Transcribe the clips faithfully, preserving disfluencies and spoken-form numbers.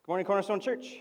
Good morning, Cornerstone Church.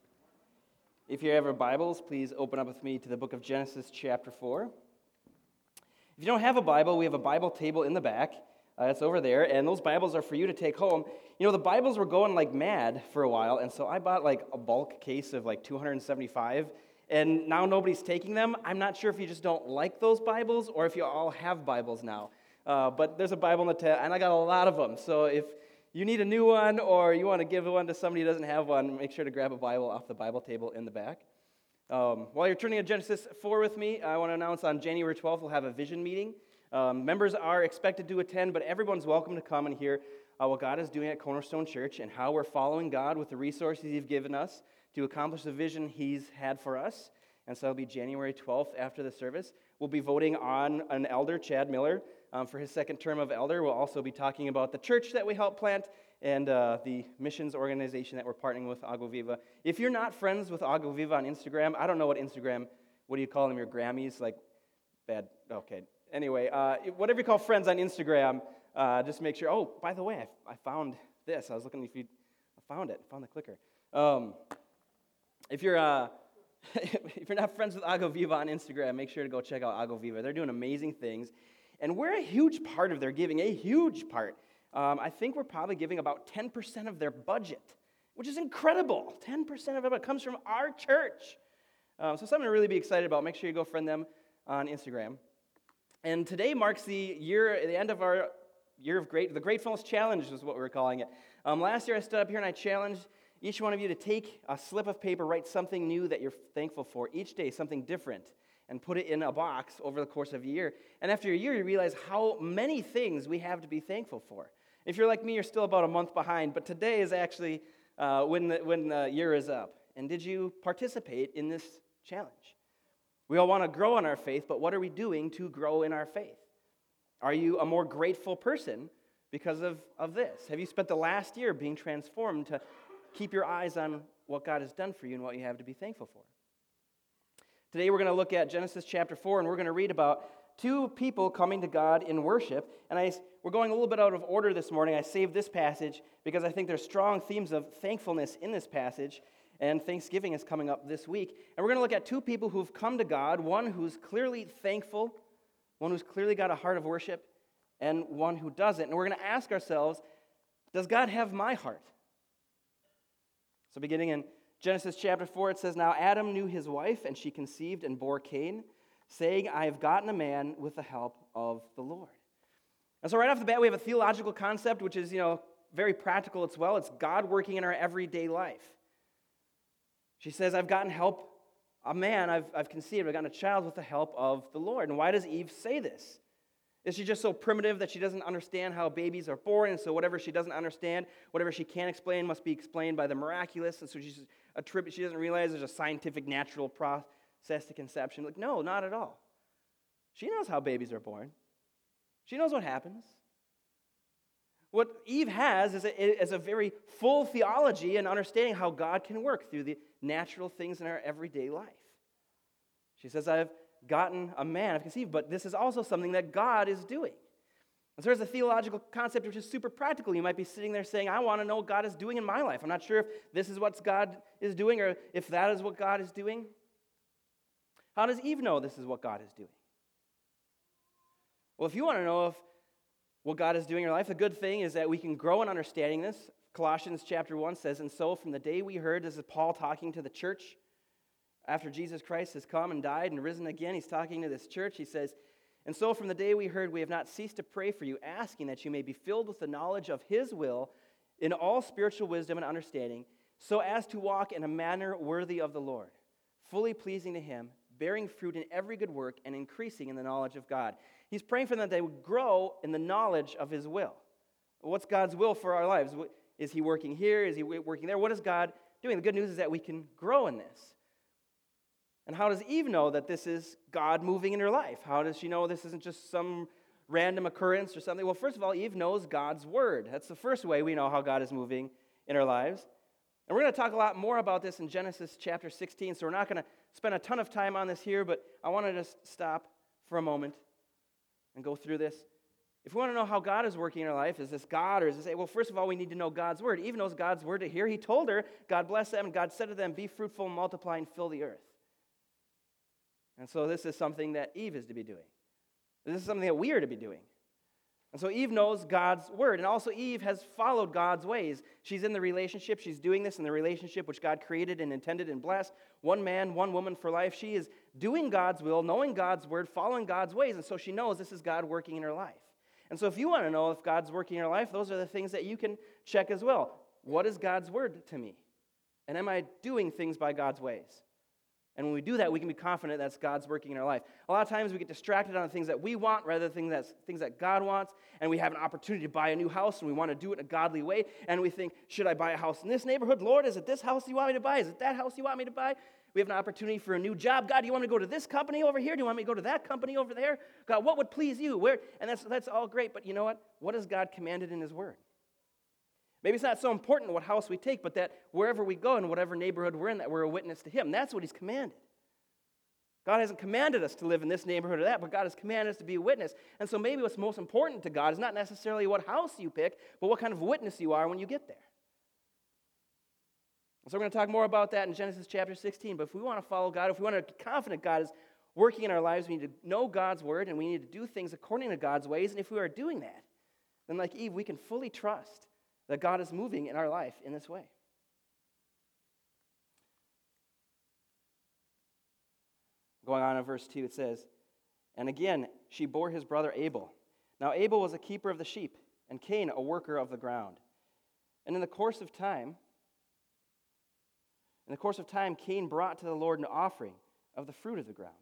If you have your Bibles, please open up with me to the book of Genesis chapter four. If you don't have a Bible, we have a Bible table in the back. Uh, it's over there, and those Bibles are for you to take home. You know, the Bibles were going like mad for a while, and so I bought like a bulk case of like two hundred seventy-five, and now nobody's taking them. I'm not sure if you just don't like those Bibles or if you all have Bibles now. Uh, but there's a Bible in the tent, and I got a lot of them, so if you need a new one, or you want to give one to somebody who doesn't have one, make sure to grab a Bible off the Bible table in the back. Um, while you're turning to Genesis four with me, I want to announce on January twelfth we'll have a vision meeting. Um, members are expected to attend, but everyone's welcome to come and hear uh, what God is doing at Cornerstone Church and how we're following God with the resources He's given us to accomplish the vision He's had for us. And so it'll be January twelfth after the service. We'll be voting on an elder, Chad Miller, um, for his second term of elder. We'll also be talking about the church that we help plant and uh, the missions organization that we're partnering with, Agua Viva. If you're not friends with Agua Viva on Instagram, I don't know what Instagram, what do you call them, your Grammys? Like, bad, okay. Anyway, uh, whatever you call friends on Instagram, uh, just make sure, oh, by the way, I, I found this. I was looking if you, I found it, found the clicker. Um, if you're... Uh, If you're not friends with Agua Viva on Instagram, make sure to go check out Agua Viva. They're doing amazing things, and we're a huge part of their giving, a huge part. Um, I think we're probably giving about ten percent of their budget, which is incredible. ten percent of it comes from our church. Um, so something to really be excited about. Make sure you go friend them on Instagram. And today marks the year, the end of our year of great, the Gratefulness Challenge is what we were calling it. Um, last year I stood up here and I challenged each one of you to take a slip of paper, write something new that you're thankful for each day, something different, and put it in a box over the course of a year. And after a year, you realize how many things we have to be thankful for. If you're like me, you're still about a month behind, but today is actually uh, when, the, when the year is up. And did you participate in this challenge? We all want to grow in our faith, but what are we doing to grow in our faith? Are you a more grateful person because of, of this? Have you spent the last year being transformed to keep your eyes on what God has done for you and what you have to be thankful for? Today we're going to look at Genesis chapter four, and we're going to read about two people coming to God in worship. And I, we're going a little bit out of order this morning. I saved this passage because I think there's strong themes of thankfulness in this passage, and Thanksgiving is coming up this week. And we're going to look at two people who've come to God, one who's clearly thankful, one who's clearly got a heart of worship, and one who doesn't. And we're going to ask ourselves, does God have my heart? So beginning in Genesis chapter four, it says, Now Adam knew his wife, and she conceived and bore Cain, saying, I have gotten a man with the help of the Lord. And so right off the bat, we have a theological concept, which is, you know, very practical as well. It's God working in our everyday life. She says, I've gotten help, a man, I've, I've conceived, I've gotten a child with the help of the Lord. And why does Eve say this? Is she just so primitive that she doesn't understand how babies are born, and so whatever she doesn't understand, whatever she can't explain must be explained by the miraculous, and so she's a trip, she doesn't realize there's a scientific, natural process to conception? Like, no, not at all. She knows how babies are born. She knows what happens. What Eve has is a, is a very full theology and understanding how God can work through the natural things in our everyday life. She says, I've gotten a man, I've conceived, but this is also something that God is doing. And so there's a theological concept which is super practical. You might be sitting there saying, I want to know what God is doing in my life. I'm not sure if this is what God is doing or if that is what God is doing. How does Eve know this is what God is doing? Well, if you want to know if what God is doing in your life, the good thing is that we can grow in understanding this. Colossians chapter one says, And so from the day we heard, this is Paul talking to the church, after Jesus Christ has come and died and risen again, he's talking to this church. He says, And so from the day we heard, we have not ceased to pray for you, asking that you may be filled with the knowledge of his will in all spiritual wisdom and understanding, so as to walk in a manner worthy of the Lord, fully pleasing to him, bearing fruit in every good work, and increasing in the knowledge of God. He's praying for them that they would grow in the knowledge of his will. What's God's will for our lives? Is he working here? Is he working there? What is God doing? The good news is that we can grow in this. And how does Eve know that this is God moving in her life? How does she know this isn't just some random occurrence or something? Well, first of all, Eve knows God's word. That's the first way we know how God is moving in our lives. And we're going to talk a lot more about this in Genesis chapter sixteen, so we're not going to spend a ton of time on this here, but I want to just stop for a moment and go through this. If we want to know how God is working in our life, is this God or is this, well, first of all, we need to know God's word. Eve knows God's word to hear. He told her, God bless them, and God said to them, be fruitful, multiply, and fill the earth. And so this is something that Eve is to be doing. This is something that we are to be doing. And so Eve knows God's word, and also Eve has followed God's ways. She's in the relationship. She's doing this in the relationship which God created and intended and blessed. One man, one woman for life. She is doing God's will, knowing God's word, following God's ways, and so she knows this is God working in her life. And so if you want to know if God's working in your life, those are the things that you can check as well. What is God's word to me? And am I doing things by God's ways? And when we do that, we can be confident that's God's working in our life. A lot of times we get distracted on the things that we want rather than things that, things that God wants, and we have an opportunity to buy a new house, and we want to do it in a godly way, and we think, should I buy a house in this neighborhood? Lord, is it this house you want me to buy? Is it that house you want me to buy? We have an opportunity for a new job. God, do you want me to go to this company over here? Do you want me to go to that company over there? God, what would please you? Where? And that's, that's all great, but you know what? What has God commanded in his word? Maybe it's not so important what house we take, but that wherever we go, in whatever neighborhood we're in, that we're a witness to him. That's what he's commanded. God hasn't commanded us to live in this neighborhood or that, but God has commanded us to be a witness. And so maybe what's most important to God is not necessarily what house you pick, but what kind of witness you are when you get there. So we're going to talk more about that in Genesis chapter sixteen. But if we want to follow God, if we want to be confident God is working in our lives, we need to know God's word, and we need to do things according to God's ways. And if we are doing that, then like Eve, we can fully trust that God is moving in our life in this way. Going on in verse two, it says, and again, she bore his brother Abel. Now Abel was a keeper of the sheep, and Cain a worker of the ground. And in the course of time, in the course of time, Cain brought to the Lord an offering of the fruit of the ground.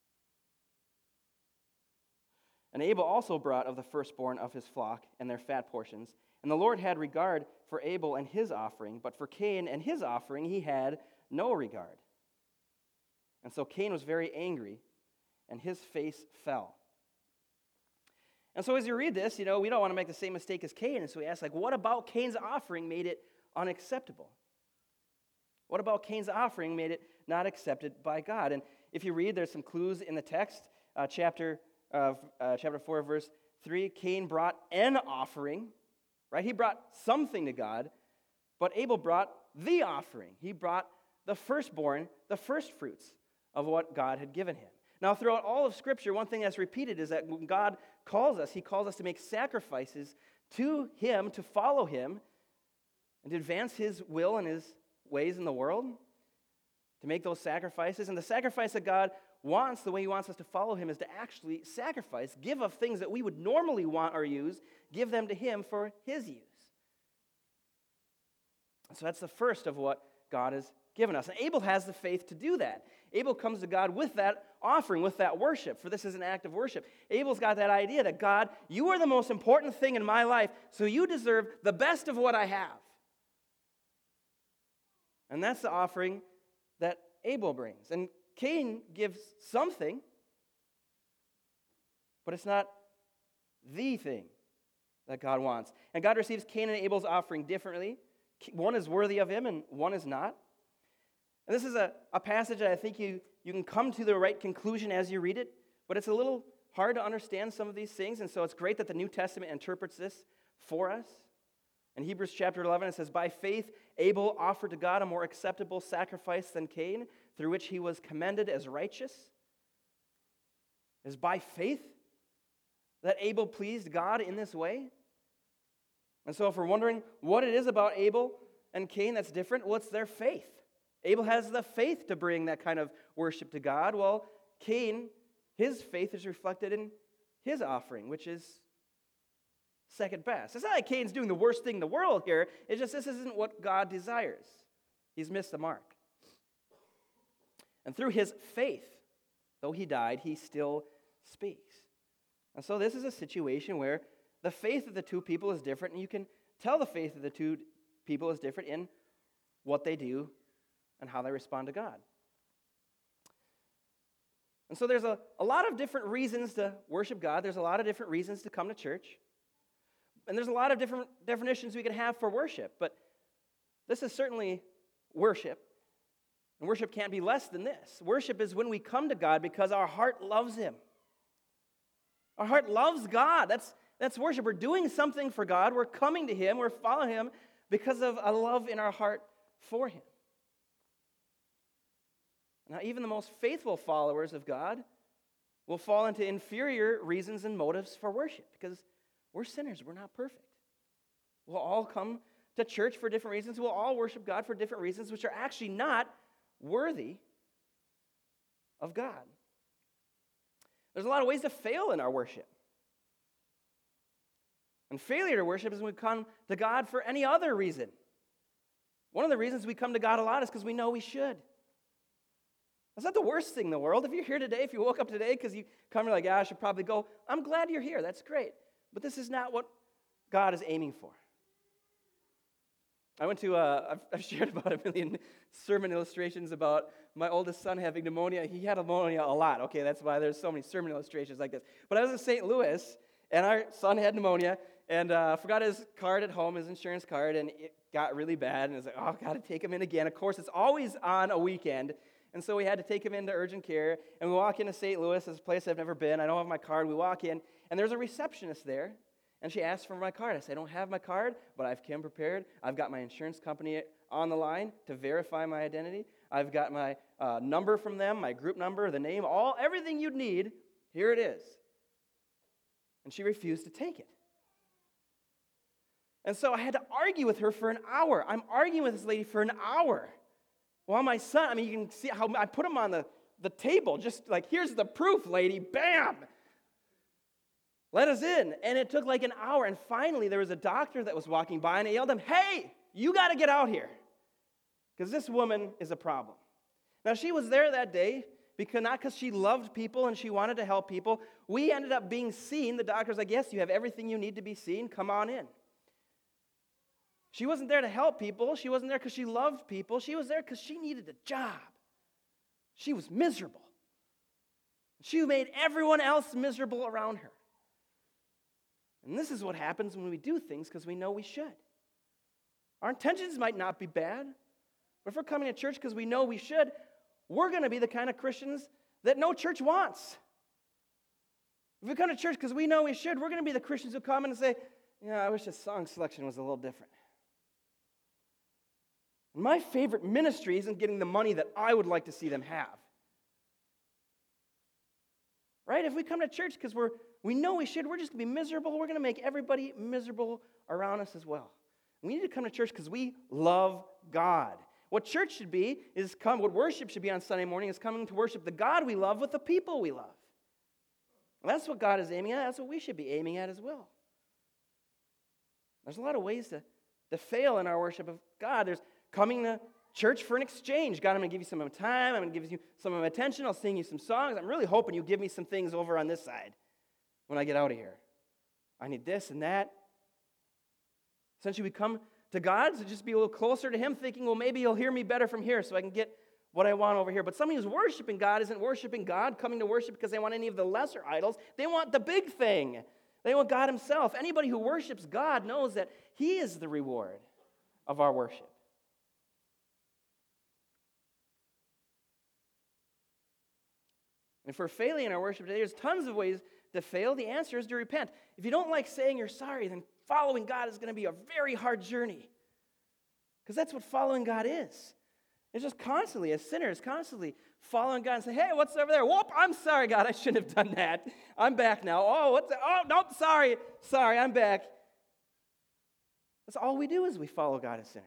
And Abel also brought of the firstborn of his flock and their fat portions. And the Lord had regard for Abel and his offering, but for Cain and his offering he had no regard. And so Cain was very angry, and his face fell. And so as you read this, you know, we don't want to make the same mistake as Cain. And so we ask, like, what about Cain's offering made it unacceptable? What about Cain's offering made it not accepted by God? And if you read, there's some clues in the text. Uh, chapter, uh, uh, chapter four, verse three, Cain brought an offering, right? He brought something to God, but Abel brought the offering. He brought the firstborn, the first fruits of what God had given him. Now, throughout all of Scripture, one thing that's repeated is that when God calls us, he calls us to make sacrifices to him, to follow him, and to advance his will and his ways in the world, to make those sacrifices. And the sacrifice that God wants, the way he wants us to follow him, is to actually sacrifice, give of things that we would normally want or use, give them to him for his use. So that's the first of what God has given us. And Abel has the faith to do that. Abel comes to God with that offering, with that worship, for this is an act of worship. Abel's got that idea that, God, you are the most important thing in my life, so you deserve the best of what I have. And that's the offering that Abel brings. And Cain gives something, but it's not the thing that God wants. And God receives Cain and Abel's offering differently. One is worthy of him and one is not. And this is a, a passage that I think you, you can come to the right conclusion as you read it, but it's a little hard to understand some of these things, and so it's great that the New Testament interprets this for us. In Hebrews chapter eleven, it says, by faith, Abel offered to God a more acceptable sacrifice than Cain, through which he was commended as righteous. It is by faith that Abel pleased God in this way. And so if we're wondering what it is about Abel and Cain that's different, well, it's their faith. Abel has the faith to bring that kind of worship to God, while Cain, his faith is reflected in his offering, which is second best. It's not like Cain's doing the worst thing in the world here. It's just this isn't what God desires. He's missed the mark. And through his faith, though he died, he still speaks. And so this is a situation where the faith of the two people is different, and you can tell the faith of the two people is different in what they do and how they respond to God. And so there's a, a lot of different reasons to worship God. There's a lot of different reasons to come to church. And there's a lot of different definitions we can have for worship, but this is certainly worship. And worship can't be less than this. Worship is when we come to God because our heart loves him. Our heart loves God. That's That's worship. We're doing something for God. We're coming to Him. We're following Him because of a love in our heart for Him. Now, even the most faithful followers of God will fall into inferior reasons and motives for worship because we're sinners. We're not perfect. We'll all come to church for different reasons. We'll all worship God for different reasons, which are actually not worthy of God. There's a lot of ways to fail in our worship. And failure to worship is when we come to God for any other reason. One of the reasons we come to God a lot is because we know we should. That's not the worst thing in the world. If you're here today, if you woke up today because you come, you're like, yeah, I should probably go. I'm glad you're here. That's great. But this is not what God is aiming for. I went to, uh, I've, I've shared about a million sermon illustrations about my oldest son having pneumonia. He had pneumonia a lot. Okay, that's why there's so many sermon illustrations like this. But I was in Saint Louis, and our son had pneumonia, and uh, forgot his card at home, his insurance card, and it got really bad. And I was like, oh, I've got to take him in again. Of course, it's always on a weekend. And so we had to take him into urgent care. And we walk into Saint Louis, this place I've never been. I don't have my card. We walk in, and there's a receptionist there. And she asked for my card. I said, I don't have my card, but I've come prepared. I've got my insurance company on the line to verify my identity. I've got my uh, number from them, my group number, the name, all everything you'd need. Here it is. And she refused to take it. And so I had to argue with her for an hour. I'm arguing with this lady for an hour. While my son, I mean, you can see how I put him on the, the table, just like, here's the proof, lady, bam! Let us in. And it took like an hour. And finally, there was a doctor that was walking by, and I yelled at him, hey, you got to get out here. Because this woman is a problem. Now, she was there that day, because not because she loved people and she wanted to help people. We ended up being seen. The doctor's like, yes, you have everything you need to be seen. Come on in. She wasn't there to help people. She wasn't there because she loved people. She was there because she needed a job. She was miserable. She made everyone else miserable around her. And this is what happens when we do things because we know we should. Our intentions might not be bad, but if we're coming to church because we know we should, we're going to be the kind of Christians that no church wants. If we come to church because we know we should, we're going to be the Christians who come in and say, yeah, I wish the song selection was a little different. My favorite ministry isn't getting the money that I would like to see them have. Right? If we come to church because we're we know we should, we're just going to be miserable. We're going to make everybody miserable around us as well. We need to come to church because we love God. What church should be is come. What worship should be on Sunday morning is coming to worship the God we love with the people we love. And that's what God is aiming at. That's what we should be aiming at as well. There's a lot of ways to, to fail in our worship of God. There's coming to church for an exchange. God, I'm going to give you some of my time. I'm going to give you some of my attention. I'll sing you some songs. I'm really hoping you give me some things over on this side when I get out of here. I need this and that. Essentially, we come to God to just be a little closer to Him, thinking, well, maybe He'll hear me better from here so I can get what I want over here. But somebody who's worshiping God isn't worshiping God, coming to worship because they want any of the lesser idols. They want the big thing. They want God Himself. Anybody who worships God knows that He is the reward of our worship. And if we're failing in our worship today, there's tons of ways to fail. The answer is to repent. If you don't like saying you're sorry, then following God is going to be a very hard journey. Because that's what following God is. It's just constantly, as sinners, constantly following God and saying, hey, what's over there? Whoop, I'm sorry, God, I shouldn't have done that. I'm back now. Oh, what's that? Oh, nope, sorry. Sorry, I'm back. That's all we do is we follow God as sinners.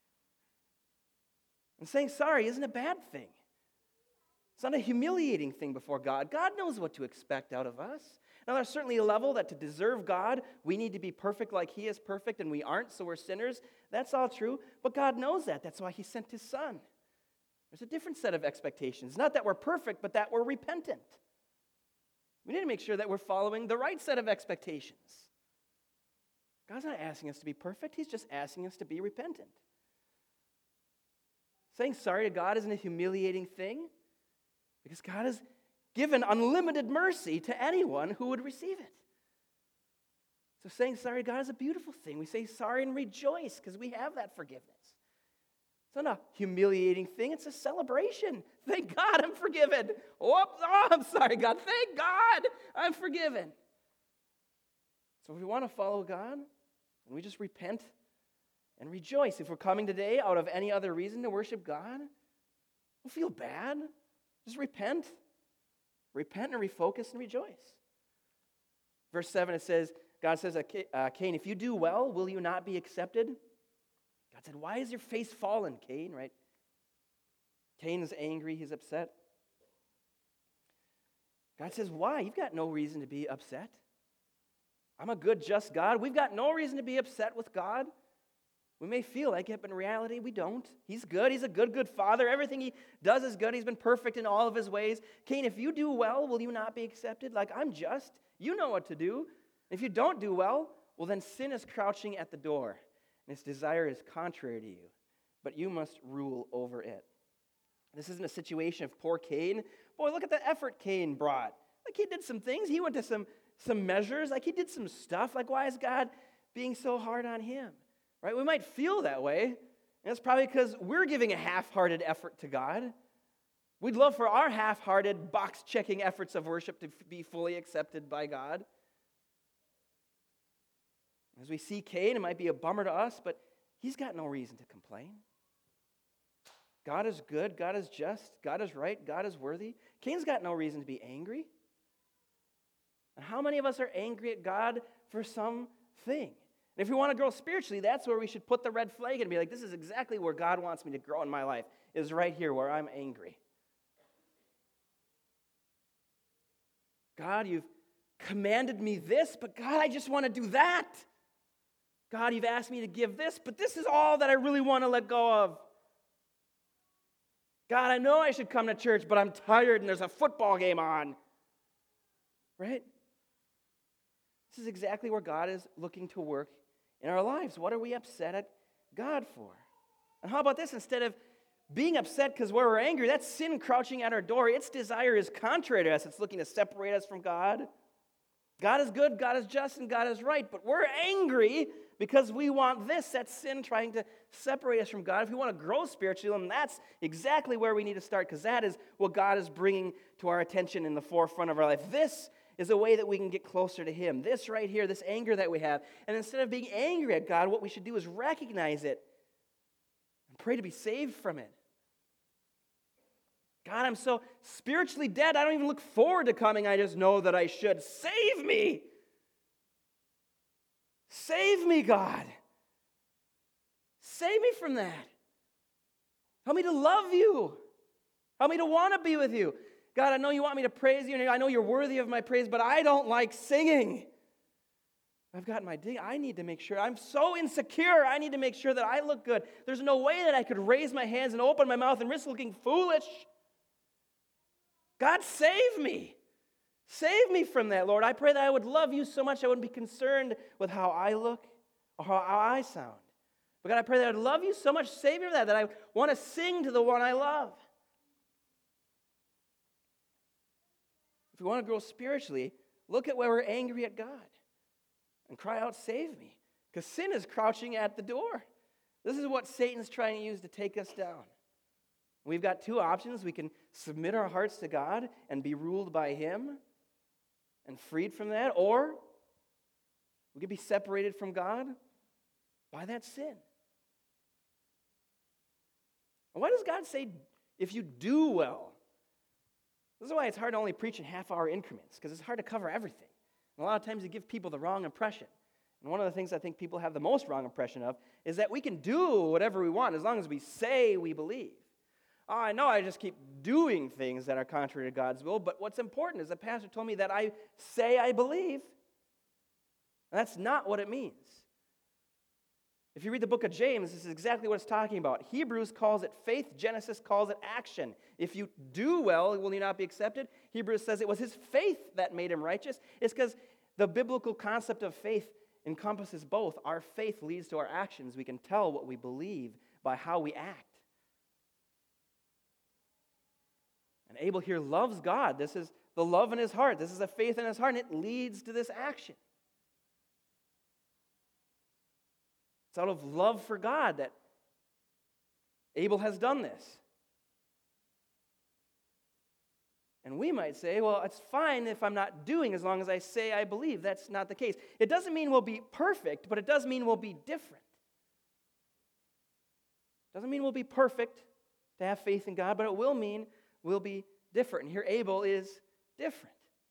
And saying sorry isn't a bad thing. It's not a humiliating thing before God. God knows what to expect out of us. Now, there's certainly a level that to deserve God, we need to be perfect like He is perfect, and we aren't, so we're sinners. That's all true, but God knows that. That's why He sent His Son. There's a different set of expectations. Not that we're perfect, but that we're repentant. We need to make sure that we're following the right set of expectations. God's not asking us to be perfect. He's just asking us to be repentant. Saying sorry to God isn't a humiliating thing, because God has given unlimited mercy to anyone who would receive it. So saying sorry to God is a beautiful thing. We say sorry and rejoice because we have that forgiveness. It's not a humiliating thing. It's a celebration. Thank God I'm forgiven. Whoops, oh, I'm sorry, God. Thank God I'm forgiven. So if we want to follow God, then we just repent and rejoice. If we're coming today out of any other reason to worship God, don't feel bad. Just repent. Repent and refocus and rejoice. Verse seven, it says, God says, uh, Cain, if you do well, will you not be accepted? God said, why is your face fallen, Cain, right? Cain is angry, he's upset. God says, why? You've got no reason to be upset. I'm a good, just God. We've got no reason to be upset with God. We may feel like it, but in reality, we don't. He's good. He's a good, good Father. Everything He does is good. He's been perfect in all of His ways. Cain, if you do well, will you not be accepted? Like, I'm just. You know what to do. If you don't do well, well, then sin is crouching at the door, and its desire is contrary to you, but you must rule over it. This isn't a situation of poor Cain. Boy, look at the effort Cain brought. Like, he did some things. He went to some, some measures. Like, he did some stuff. Like, why is God being so hard on him? Right? We might feel that way, and it's probably because we're giving a half-hearted effort to God. We'd love for our half-hearted, box-checking efforts of worship to be fully accepted by God. As we see Cain, it might be a bummer to us, but he's got no reason to complain. God is good, God is just, God is right, God is worthy. Cain's got no reason to be angry. And how many of us are angry at God for something? And if we want to grow spiritually, that's where we should put the red flag and be like, this is exactly where God wants me to grow in my life, is right here where I'm angry. God, you've commanded me this, but God, I just want to do that. God, you've asked me to give this, but this is all that I really want to let go of. God, I know I should come to church, but I'm tired and there's a football game on. Right? This is exactly where God is looking to work in our lives. What are we upset at God for? And how about this? Instead of being upset because we're angry, that's sin crouching at our door. Its desire is contrary to us. It's looking to separate us from God. God is good, God is just, and God is right. But we're angry because we want this. That's sin trying to separate us from God. If we want to grow spiritually, then that's exactly where we need to start, because that is what God is bringing to our attention in the forefront of our life. This is a way that we can get closer to Him. This right here, this anger that we have. And instead of being angry at God, what we should do is recognize it and pray to be saved from it. God, I'm so spiritually dead, I don't even look forward to coming. I just know that I should. Save me. Save me, God. Save me from that. Help me to love you. Help me to want to be with you. God, I know you want me to praise you, and I know you're worthy of my praise, but I don't like singing. I've got my dig. I need to make sure. I'm so insecure. I need to make sure that I look good. There's no way that I could raise my hands and open my mouth and risk looking foolish. God, save me. Save me from that, Lord. I pray that I would love you so much I wouldn't be concerned with how I look or how I sound. But God, I pray that I would love you so much, save me from that, that I want to sing to the one I love. If we want to grow spiritually, look at where we're angry at God and cry out, save me. Because sin is crouching at the door. This is what Satan's trying to use to take us down. We've got two options. We can submit our hearts to God and be ruled by Him and freed from that, or we can be separated from God by that sin. And why does God say, if you do well? This is why it's hard to only preach in half-hour increments, because it's hard to cover everything. And a lot of times you give people the wrong impression. And one of the things I think people have the most wrong impression of is that we can do whatever we want as long as we say we believe. Oh, I know I just keep doing things that are contrary to God's will, but what's important is the pastor told me that I say I believe. And that's not what it means. If you read the book of James, this is exactly what it's talking about. Hebrews calls it faith. Genesis calls it action. If you do well, will you not be accepted? Hebrews says it was his faith that made him righteous. It's because the biblical concept of faith encompasses both. Our faith leads to our actions. We can tell what we believe by how we act. And Abel here loves God. This is the love in his heart. This is the faith in his heart, and it leads to this action. It's out of love for God that Abel has done this. And we might say, well, it's fine if I'm not doing as long as I say I believe. That's not the case. It doesn't mean we'll be perfect, but it does mean we'll be different. Doesn't mean we'll be perfect to have faith in God, but it will mean we'll be different. And here Abel is different.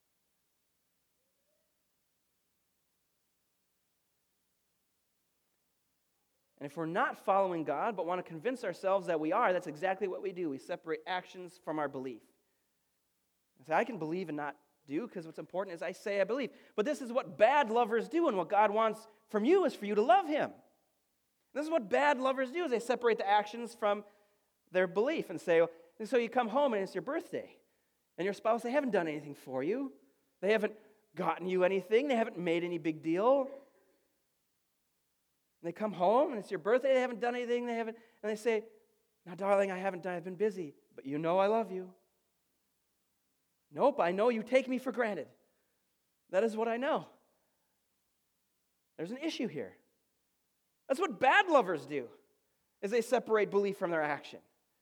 And if we're not following God, but want to convince ourselves that we are, that's exactly what we do. We separate actions from our belief. I say, I can believe and not do, because what's important is I say I believe. But this is what bad lovers do, and what God wants from you is for you to love him. This is what bad lovers do, is they separate the actions from their belief and say, and so you come home and it's your birthday, and your spouse, they haven't done anything for you. They haven't gotten you anything. They haven't made any big deal. And they come home and it's your birthday. They haven't done anything. They haven't, and they say, now, darling, I haven't done. I've been busy, but you know I love you. Nope, I know you take me for granted. That is what I know. There's an issue here. That's what bad lovers do, is they separate belief from their action.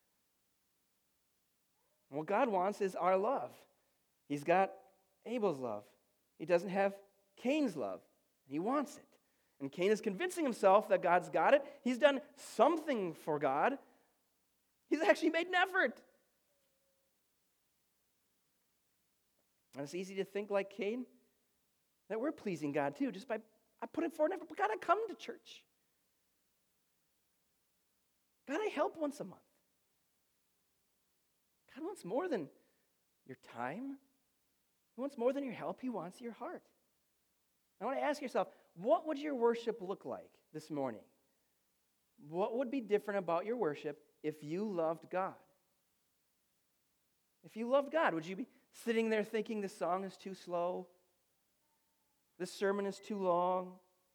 And what God wants is our love. He's got Abel's love. He doesn't have Cain's love. He wants it. And Cain is convincing himself that God's got it. He's done something for God. He's actually made an effort. And it's easy to think like Cain, that we're pleasing God too, just by I put it forward an effort. But God, I come to church. God, I help once a month. God wants more than your time. He wants more than your help. He wants your heart. I want to ask yourself, what would your worship look like this morning? What would be different about your worship if you loved God? If you loved God, would you be sitting there thinking this song is too slow? This sermon is too long?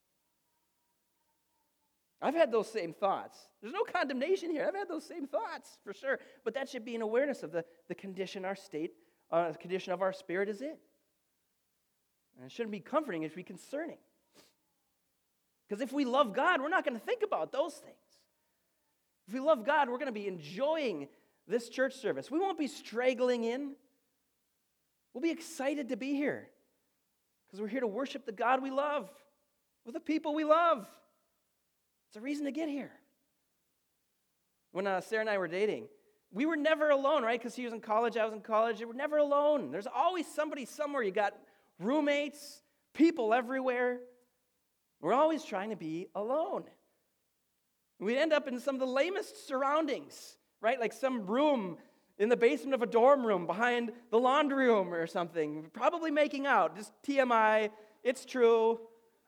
I've had those same thoughts. There's no condemnation here. I've had those same thoughts, for sure. But that should be an awareness of the, the condition our state, uh, the condition of our spirit is in. And it shouldn't be comforting, it should be concerning. Because if we love God, we're not going to think about those things. If we love God, we're going to be enjoying this church service. We won't be straggling in. We'll be excited to be here. Because we're here to worship the God we love with the people we love. It's a reason to get here. When uh, Sarah and I were dating, we were never alone, right? Because she was in college, I was in college. We were never alone. There's always somebody somewhere. You got roommates, people everywhere. We're always trying to be alone. We'd end up in some of the lamest surroundings, right? Like some room in the basement of a dorm room behind the laundry room or something, probably making out. Just T M I, it's true.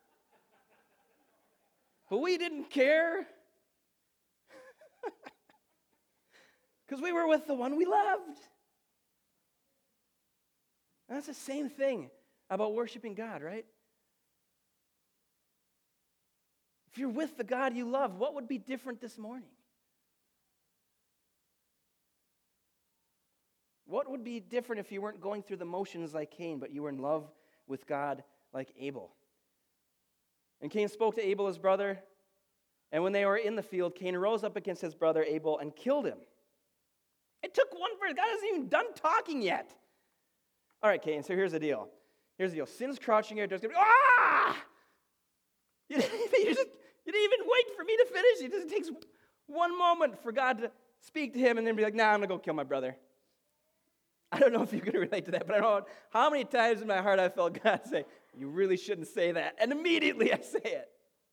But we didn't care. Because we were with the one we loved. And that's the same thing about worshiping God, right? If you're with the God you love, what would be different this morning? What would be different if you weren't going through the motions like Cain, but you were in love with God like Abel? And Cain spoke to Abel, his brother, and when they were in the field, Cain rose up against his brother Abel and killed him. It took one verse. God hasn't even done talking yet. All right, Cain, so here's the deal. Here's the deal. Sin's crouching here. Just gonna be, ah! You didn't, even, you, just, you didn't even wait for me to finish. It just takes one moment for God to speak to him and then be like, nah, I'm going to go kill my brother. I don't know if you can relate to that, but I don't know how many times in my heart I felt God say, you really shouldn't say that. And immediately I say it.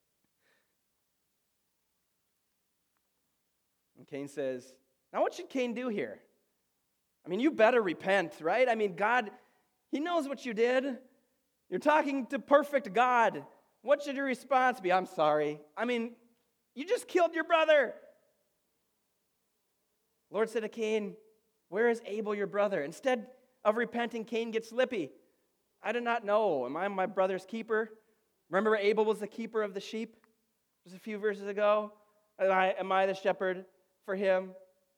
And Cain says, now what should Cain do here? I mean, you better repent, right? I mean, God, he knows what you did. You're talking to perfect God. What should your response be? I'm sorry. I mean, you just killed your brother. Lord said to Cain, where is Abel, your brother? Instead of repenting, Cain gets lippy. I do not know. Am I my brother's keeper? Remember Abel was the keeper of the sheep just a few verses ago? Am I, am I the shepherd for him?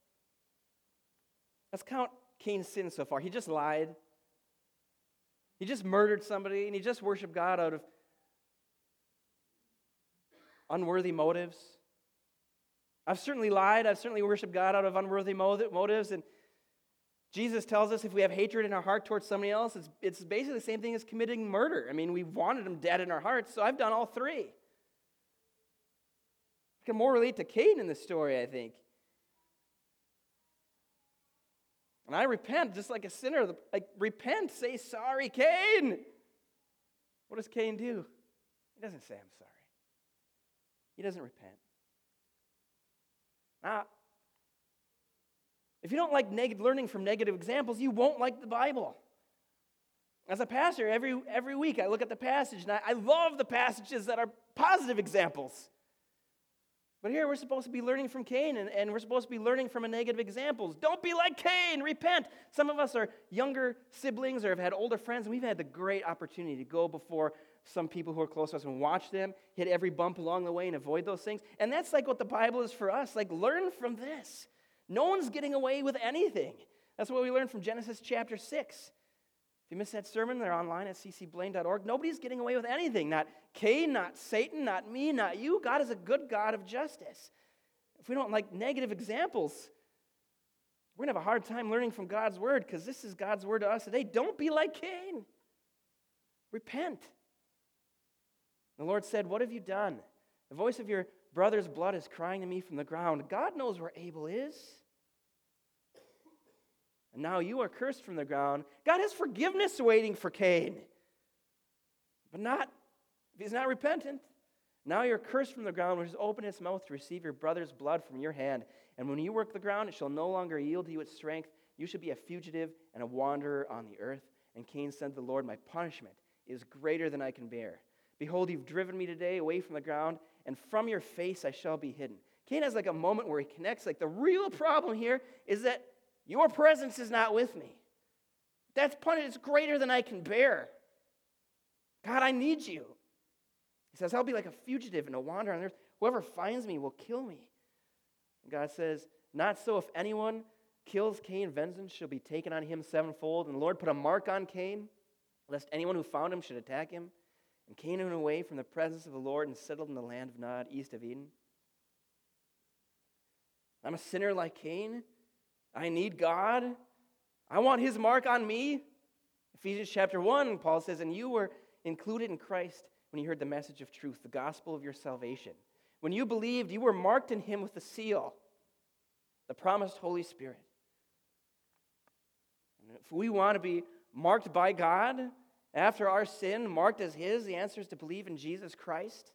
Let's count Cain's sin so far. He just lied. He just murdered somebody, and he just worshiped God out of unworthy motives. I've certainly lied. I've certainly worshiped God out of unworthy motives, and Jesus tells us if we have hatred in our heart towards somebody else, it's, it's basically the same thing as committing murder. I mean, we wanted them dead in our hearts, so I've done all three. I can more relate to Cain in this story, I think. And I repent just like a sinner. Like, repent, say sorry, Cain. What does Cain do? He doesn't say, I'm sorry. He doesn't repent. Now, if you don't like neg- learning from negative examples, you won't like the Bible. As a pastor, every, every week I look at the passage, and I, I love the passages that are positive examples. But here we're supposed to be learning from Cain, and, and we're supposed to be learning from a negative examples. Don't be like Cain, repent. Some of us are younger siblings or have had older friends, and we've had the great opportunity to go before some people who are close to us and watch them, hit every bump along the way and avoid those things. And that's like what the Bible is for us. Like, learn from this. No one's getting away with anything. That's what we learned from Genesis chapter six. If you missed that sermon, they're online at c c blaine dot org. Nobody's getting away with anything. Not Cain, not Satan, not me, not you. God is a good God of justice. If we don't like negative examples, we're going to have a hard time learning from God's word, because this is God's word to us today. Don't be like Cain. Repent. The Lord said, what have you done? The voice of your brother's blood is crying to me from the ground. God knows where Abel is. And now you are cursed from the ground. God has forgiveness waiting for Cain. But not, if he's not repentant. Now you're cursed from the ground, which has opened its mouth to receive your brother's blood from your hand. And when you work the ground, it shall no longer yield to you its strength. You shall be a fugitive and a wanderer on the earth. And Cain said to the Lord, my punishment is greater than I can bear. Behold, you've driven me today away from the ground, and from your face I shall be hidden. Cain has like a moment where he connects, like the real problem here is that your presence is not with me. That's punishment. It's greater than I can bear. God, I need you. He says, I'll be like a fugitive and a wanderer on earth. Whoever finds me will kill me. And God says, not so. If anyone kills Cain, vengeance shall be taken on him sevenfold. And the Lord put a mark on Cain, lest anyone who found him should attack him. And Cain went away from the presence of the Lord and settled in the land of Nod, east of Eden. I'm a sinner like Cain. I need God. I want his mark on me. Ephesians chapter one, Paul says, and you were included in Christ when you heard the message of truth, the gospel of your salvation. When you believed, you were marked in him with the seal, the promised Holy Spirit. And if we want to be marked by God after our sin, marked as his, the answer is to believe in Jesus Christ.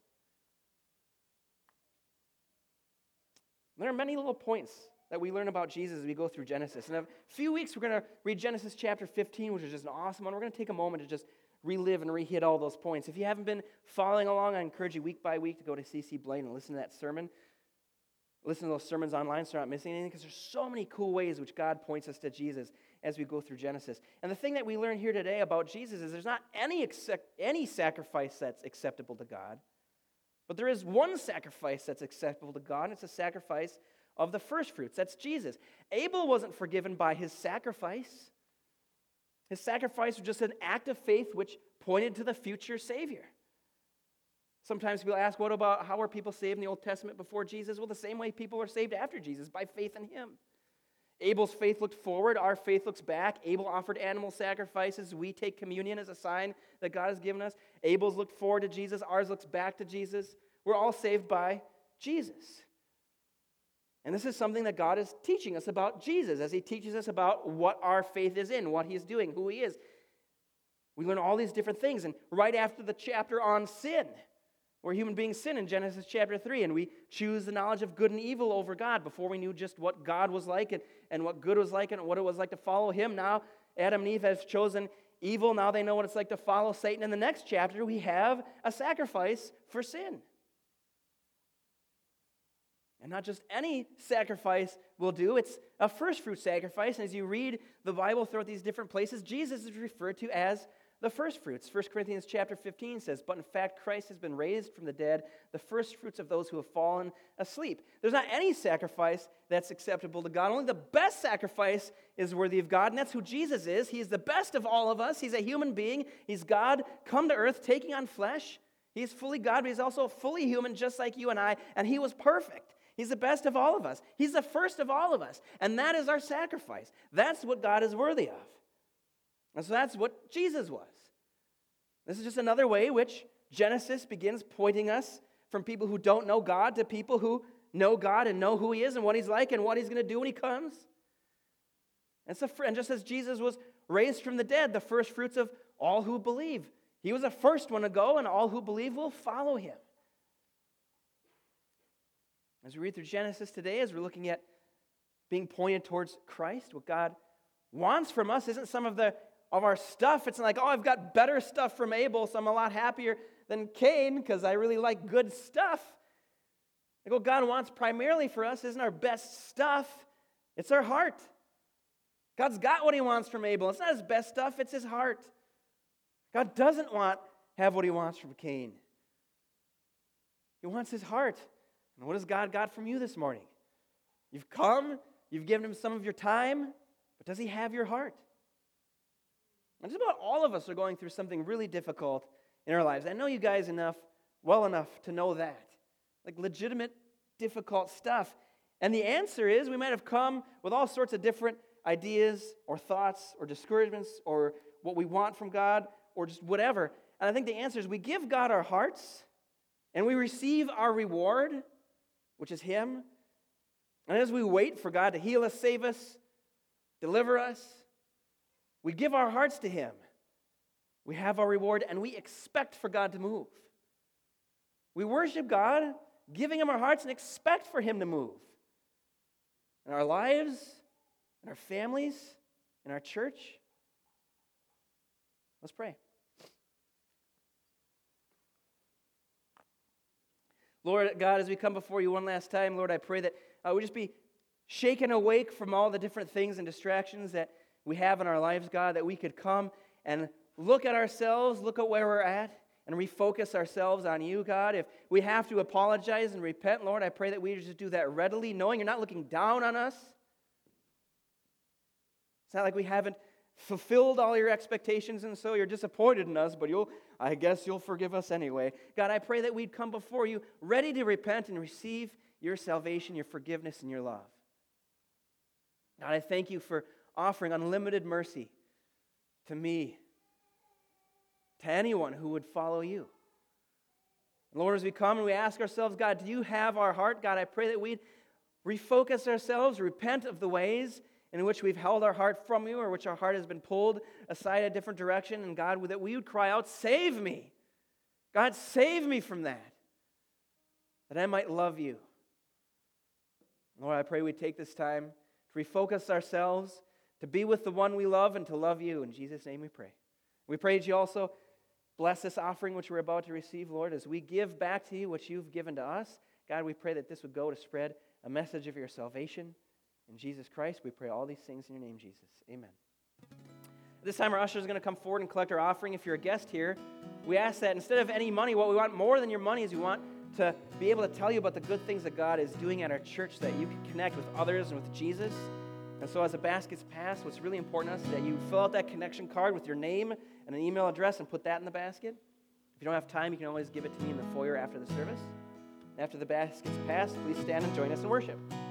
There are many little points that we learn about Jesus as we go through Genesis. In a few weeks, we're going to read Genesis chapter fifteen, which is just an awesome one. We're going to take a moment to just relive and re-hit all those points. If you haven't been following along, I encourage you week by week to go to C C Blaine and listen to that sermon. Listen to those sermons online so you're not missing anything, because there's so many cool ways which God points us to Jesus as we go through Genesis. And the thing that we learn here today about Jesus is there's not any, accept, any sacrifice that's acceptable to God, but there is one sacrifice that's acceptable to God, and it's a sacrifice of the first fruits. That's Jesus. Abel wasn't forgiven by his sacrifice. His sacrifice was just an act of faith which pointed to the future Savior. Sometimes people ask, what about how were people saved in the Old Testament before Jesus? Well, the same way people are saved after Jesus, by faith in him. Abel's faith looked forward, our faith looks back. Abel offered animal sacrifices. We take communion as a sign that God has given us. Abel's looked forward to Jesus, ours looks back to Jesus. We're all saved by Jesus. And this is something that God is teaching us about Jesus as he teaches us about what our faith is in, what he's doing, who he is. We learn all these different things. And right after the chapter on sin, where human beings sin in Genesis chapter three, and we choose the knowledge of good and evil over God before we knew just what God was like and, and what good was like and what it was like to follow him. Now Adam and Eve have chosen evil. Now they know what it's like to follow Satan. In the next chapter, we have a sacrifice for sin. And not just any sacrifice will do, it's a first fruit sacrifice. And as you read the Bible throughout these different places, Jesus is referred to as the first fruits. First Corinthians chapter fifteen says, but in fact Christ has been raised from the dead, the first fruits of those who have fallen asleep. There's not any sacrifice that's acceptable to God. Only the best sacrifice is worthy of God, and that's who Jesus is. He is the best of all of us. He's a human being. He's God come to earth, taking on flesh. He's fully God, but he's also fully human, just like you and I, and he was perfect. He's the best of all of us. He's the first of all of us. And that is our sacrifice. That's what God is worthy of. And so that's what Jesus was. This is just another way which Genesis begins pointing us from people who don't know God to people who know God and know who He is and what He's like and what He's going to do when He comes. And, so, and just as Jesus was raised from the dead, the first fruits of all who believe, He was the first one to go, and all who believe will follow Him. As we read through Genesis today, as we're looking at being pointed towards Christ, what God wants from us isn't some of the of our stuff. It's not like, oh, I've got better stuff from Abel, so I'm a lot happier than Cain because I really like good stuff. Like what God wants primarily for us isn't our best stuff, it's our heart. God's got what He wants from Abel. It's not his best stuff, it's his heart. God doesn't want have what He wants from Cain. He wants his heart. And what has God got from you this morning? You've come, you've given Him some of your time, but does He have your heart? And just about all of us are going through something really difficult in our lives. I know you guys enough, well enough to know that. Like legitimate, difficult stuff. And the answer is we might have come with all sorts of different ideas or thoughts or discouragements or what we want from God or just whatever. And I think the answer is we give God our hearts and we receive our reward, which is Him. And as we wait for God to heal us, save us, deliver us, we give our hearts to Him. We have our reward, and we expect for God to move. We worship God, giving Him our hearts, and expect for Him to move. In our lives, in our families, in our church. Let's pray. Lord God, as we come before You one last time, Lord, I pray that uh, we just be shaken awake from all the different things and distractions that we have in our lives, God, that we could come and look at ourselves, look at where we're at, and refocus ourselves on You, God. If we have to apologize and repent, Lord, I pray that we just do that readily, knowing You're not looking down on us. It's not like we haven't fulfilled all Your expectations, and so You're disappointed in us, but you'll, I guess You'll forgive us anyway. God, I pray that we'd come before You ready to repent and receive Your salvation, Your forgiveness, and Your love. God, I thank You for offering unlimited mercy to me, to anyone who would follow You. Lord, as we come and we ask ourselves, God, do You have our heart? God, I pray that we'd refocus ourselves, repent of the ways in which we've held our heart from You or which our heart has been pulled aside a different direction. And God, that we would cry out, save me. God, save me from that, that I might love You. Lord, I pray we take this time to refocus ourselves, to be with the one we love and to love You. In Jesus' name we pray. We pray that You also bless this offering which we're about to receive, Lord, as we give back to You what You've given to us. God, we pray that this would go to spread a message of Your salvation. In Jesus Christ, we pray all these things in Your name, Jesus. Amen. At this time, our usher is going to come forward and collect our offering. If you're a guest here, we ask that instead of any money, what we want more than your money is we want to be able to tell you about the good things that God is doing at our church so that you can connect with others and with Jesus. And so as the baskets pass, what's really important to us is that you fill out that connection card with your name and an email address and put that in the basket. If you don't have time, you can always give it to me in the foyer after the service. After the baskets pass, please stand and join us in worship.